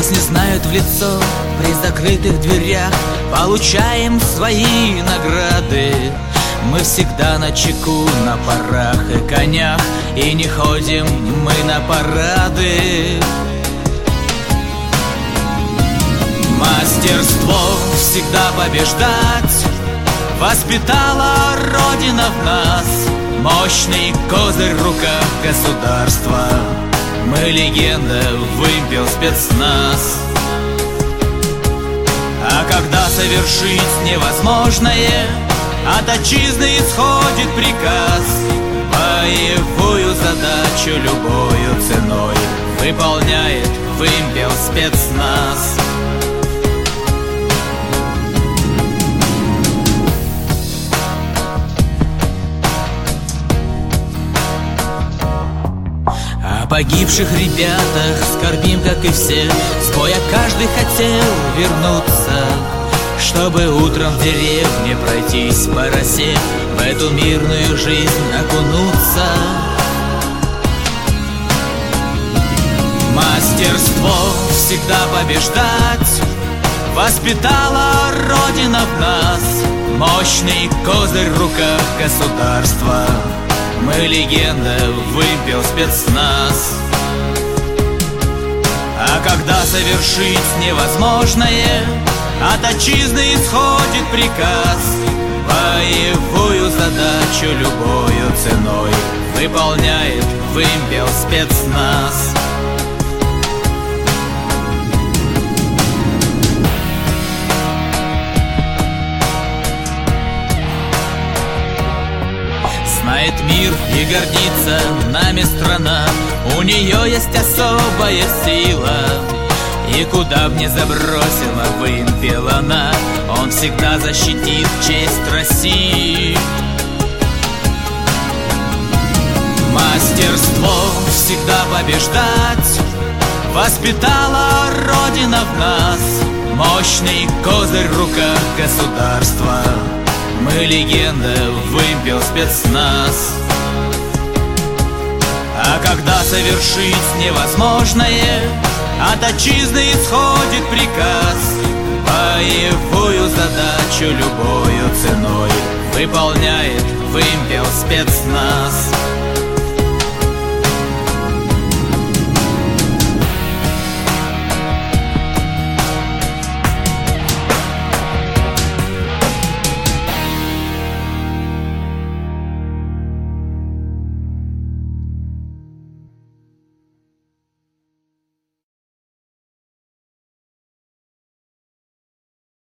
Нас не знают в лицо, при закрытых дверях получаем свои награды. Мы всегда на чеку, на парах и конях, и не ходим мы на парады. Мастерство всегда побеждать воспитала Родина в нас. Мощный козырь в руках государства. Мы легенда, вымпел спецназ. А когда совершить невозможное, от отчизны исходит приказ. Боевую задачу любою ценой выполняет вымпел спецназ. О погибших ребятах скорбим, как и все. С боя каждый хотел вернуться, чтобы утром в деревне пройтись по росе, в эту мирную жизнь окунуться. Мастерство всегда побеждать воспитала Родина в нас. Мощный козырь в руках государства. Мы легенда, вымпел спецназ. А когда совершить невозможное, от отчизны исходит приказ. Боевую задачу любою ценой выполняет вымпел спецназ. Знает мир и гордится нами страна. У нее есть особая сила. И куда б ни забросила вымпел она, он всегда защитит честь России. Мастерство всегда побеждать воспитала Родина в нас. Мощный козырь в руках государства. Мы легенда, вымпел спецназ. А когда совершить невозможное, от отчизны исходит приказ. Боевую задачу любою ценой выполняет вымпел спецназ.